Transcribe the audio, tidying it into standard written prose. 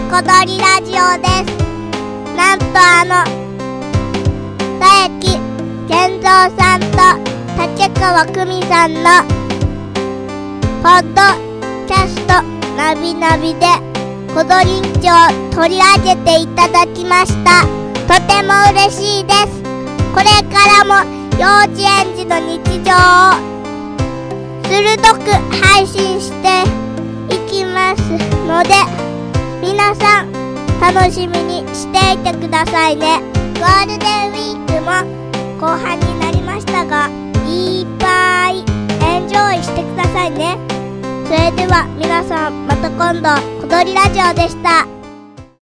小鳥ラジオです。なんと佐伯健三さんと竹川久美さんのポッドキャストナビナビでコドリンチを取り上げていただきました。とても嬉しいです。これからも幼稚園児の日常を鋭く配信していきますので、皆さん楽しみにしていてくださいね。ゴールデンウィークも後半になりましたが、いっぱいエンジョイしてくださいね。それでは皆さん、また今度、小鳥ラジオでした。